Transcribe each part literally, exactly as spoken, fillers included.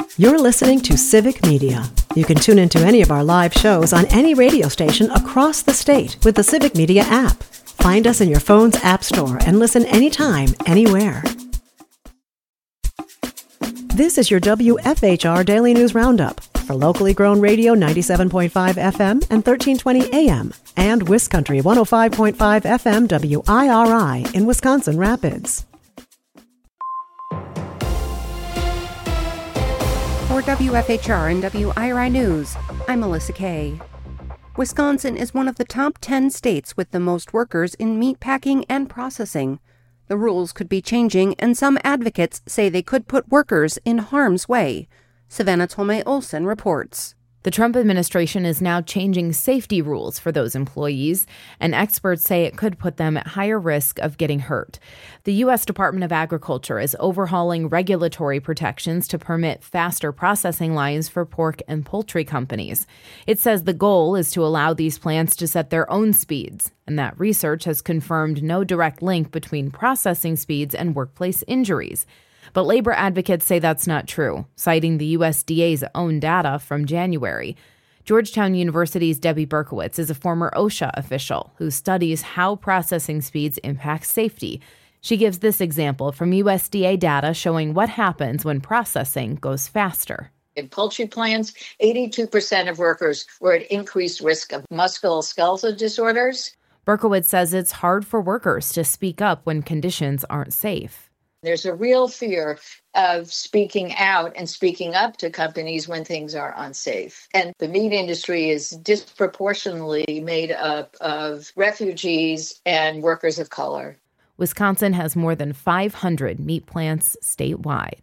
You're listening to Civic Media. You can tune into any of our live shows on any radio station across the state with the Civic Media app. Find us in your phone's app store and listen anytime, anywhere. This is your W F H R Daily News Roundup for locally grown radio ninety-seven point five F M and thirteen twenty A M and WisCountry one oh five point five F M W I R I in Wisconsin Rapids. For W F H R and W I R I News, I'm Melissa Kay. Wisconsin is one of the top ten states with the most workers in meat packing and processing. The rules could be changing, and some advocates say they could put workers in harm's way. Savannah Tolmay-Olson reports. The Trump administration is now changing safety rules for those employees, and experts say it could put them at higher risk of getting hurt. The U S Department of Agriculture is overhauling regulatory protections to permit faster processing lines for pork and poultry companies. It says the goal is to allow these plants to set their own speeds, and that research has confirmed no direct link between processing speeds and workplace injuries. But labor advocates say that's not true, citing the U S D A's own data from January. Georgetown University's Debbie Berkowitz is a former OSHA official who studies how processing speeds impact safety. She gives this example from U S D A data showing what happens when processing goes faster. In poultry plants, eighty-two percent of workers were at increased risk of musculoskeletal disorders. Berkowitz says it's hard for workers to speak up when conditions aren't safe. There's a real fear of speaking out and speaking up to companies when things are unsafe. And the meat industry is disproportionately made up of refugees and workers of color. Wisconsin has more than five hundred meat plants statewide.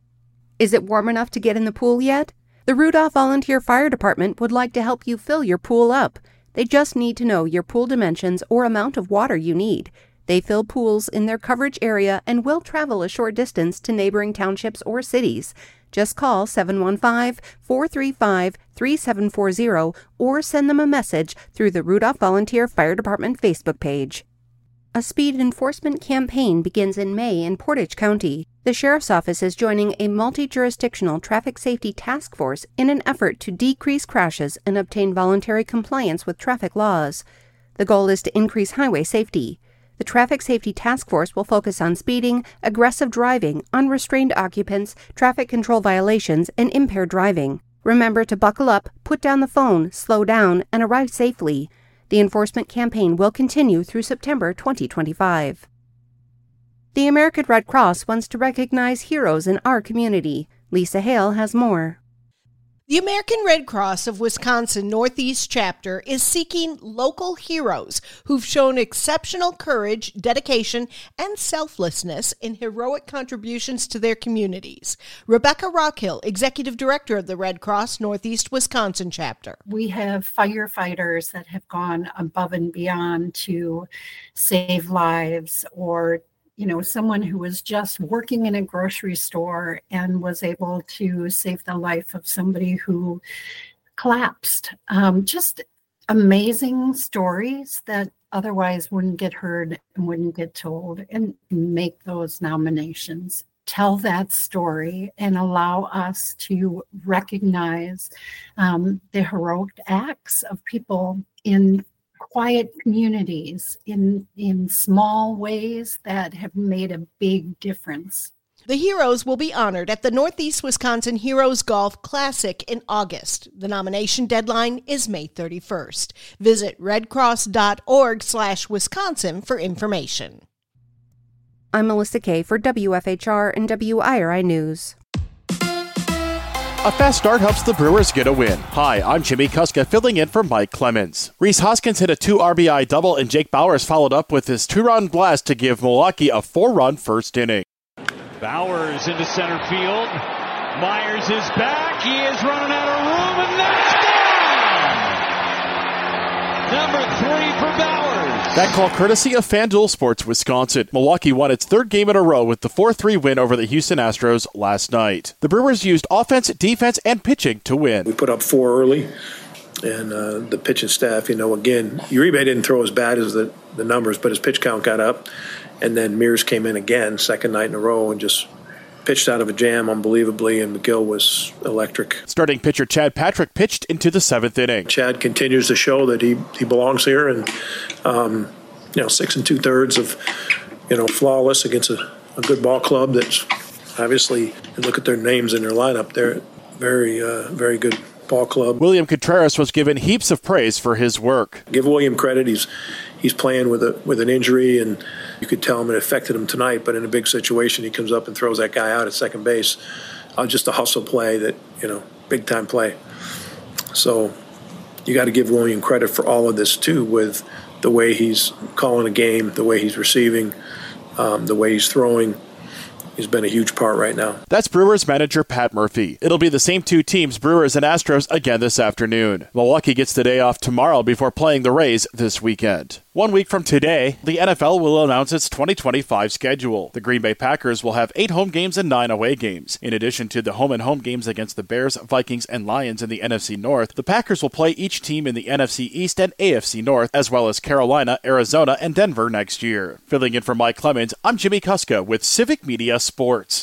Is it warm enough to get in the pool yet? The Rudolph Volunteer Fire Department would like to help you fill your pool up. They just need to know your pool dimensions or amount of water you need. They fill pools in their coverage area and will travel a short distance to neighboring townships or cities. Just call seven one five, four three five, three seven four zero or send them a message through the Rudolph Volunteer Fire Department Facebook page. A speed enforcement campaign begins in May in Portage County. The Sheriff's Office is joining a multi-jurisdictional traffic safety task force in an effort to decrease crashes and obtain voluntary compliance with traffic laws. The goal is to increase highway safety. The Traffic Safety Task Force will focus on speeding, aggressive driving, unrestrained occupants, traffic control violations, and impaired driving. Remember to buckle up, put down the phone, slow down, and arrive safely. The enforcement campaign will continue through September twenty twenty-five. The American Red Cross wants to recognize heroes in our community. Lisa Hale has more. The American Red Cross of Wisconsin Northeast Chapter is seeking local heroes who've shown exceptional courage, dedication, and selflessness in heroic contributions to their communities. Rebecca Rockhill, Executive Director of the Red Cross Northeast Wisconsin Chapter. We have firefighters that have gone above and beyond to save lives, or you know, someone who was just working in a grocery store and was able to save the life of somebody who collapsed. Um, just amazing stories that otherwise wouldn't get heard and wouldn't get told, and make those nominations. Tell that story and allow us to recognize um, the heroic acts of people in quiet communities, in in small ways that have made a big difference. The heroes will be honored at the Northeast Wisconsin Heroes Golf Classic in August. The nomination deadline is May thirty-first. Visit redcross.org slash Wisconsin for information. I'm Melissa Kay for W F H R and W I R I News. A fast start helps the Brewers get a win. Hi, I'm Jimmy Kuska, filling in for Mike Clemens. Rhys Hoskins hit a two R B I double, and Jake Bauers followed up with his two-run blast to give Milwaukee a four-run first inning. Bauers into center field. Myers is back. He is running out of room, and that's down! Number three for Bauers. That call courtesy of FanDuel Sports Wisconsin. Milwaukee won its third game in a row with the four three win over the Houston Astros last night. The Brewers used offense, defense, and pitching to win. We put up four early, and uh, the pitching staff, you know, again, Uribe didn't throw as bad as the, the numbers, but his pitch count got up. And then Mears came in again, second night in a row, and just pitched out of a jam unbelievably, and McGill was electric. Starting pitcher Chad Patrick pitched into the seventh inning. Chad continues to show that he, he belongs here, and um, you know, six and two thirds of you know flawless against a, a good ball club. That's obviously, you look at their names in their lineup, they're very uh, very good ball club. William Contreras was given heaps of praise for his work. Give William credit. He's he's playing with a with an injury, and you could tell him it affected him tonight. But in a big situation, he comes up and throws that guy out at second base. Uh, just a hustle play that you know, big time play. So you got to give William credit for all of this too, with the way he's calling a game, the way he's receiving, um, the way he's throwing. He's been a huge part right now. That's Brewers manager Pat Murphy. It'll be the same two teams, Brewers and Astros, again this afternoon. Milwaukee gets the day off tomorrow before playing the Rays this weekend. One week from today, the N F L will announce its twenty twenty-five schedule. The Green Bay Packers will have eight home games and nine away games. In addition to the home and home games against the Bears, Vikings, and Lions in the N F C North, the Packers will play each team in the N F C East and A F C North, as well as Carolina, Arizona, and Denver next year. Filling in for Mike Clemens, I'm Jimmy Kuska with Civic Media Sports.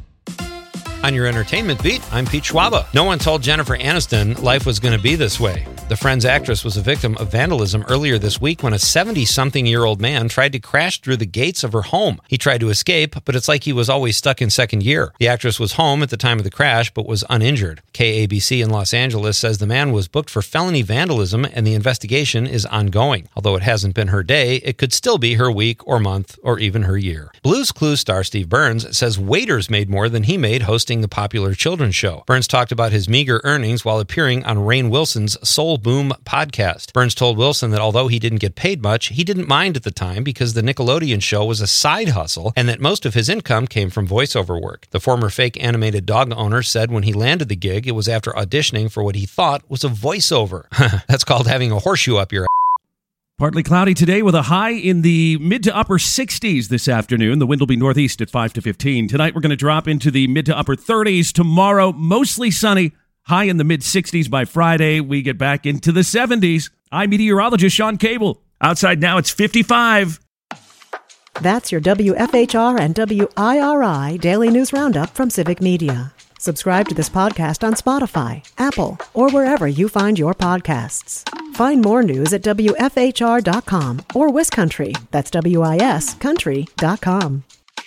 On your entertainment beat, I'm Pete Schwaba. No one told Jennifer Aniston life was going to be this way. The Friends actress was a victim of vandalism earlier this week when a seventy-something-year-old man tried to crash through the gates of her home. He tried to escape, but it's like he was always stuck in second gear. The actress was home at the time of the crash, but was uninjured. K A B C in Los Angeles says the man was booked for felony vandalism and the investigation is ongoing. Although it hasn't been her day, it could still be her week or month or even her year. Blue's Clues star Steve Burns says waiters made more than he made hosting the popular children's show. Burns talked about his meager earnings while appearing on Rainn Wilson's Soul Boom podcast. Burns told Wilson that although he didn't get paid much, he didn't mind at the time because the Nickelodeon show was a side hustle and that most of his income came from voiceover work. The former fake animated dog owner said when he landed the gig, it was after auditioning for what he thought was a voiceover. That's called having a horseshoe up your ass. Partly cloudy today with a high in the mid to upper sixties this afternoon. The wind will be northeast at five to fifteen. Tonight we're going to drop into the mid to upper thirties. Tomorrow, mostly sunny, high in the mid sixties by Friday. We get back into the seventies. I'm meteorologist Sean Cable. Outside now it's fifty-five. That's your W F H R and W I R I Daily News Roundup from Civic Media. Subscribe to this podcast on Spotify, Apple, or wherever you find your podcasts. Find more news at W F H R dot com or WisCountry. That's W I S country dot com.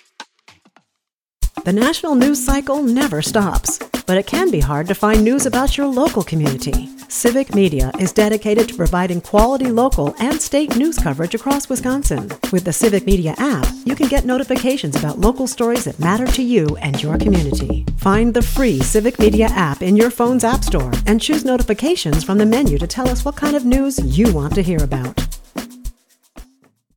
The national news cycle never stops, but it can be hard to find news about your local community. Civic Media is dedicated to providing quality local and state news coverage across Wisconsin. With the Civic Media app, you can get notifications about local stories that matter to you and your community. Find the free Civic Media app in your phone's app store and choose notifications from the menu to tell us what kind of news you want to hear about.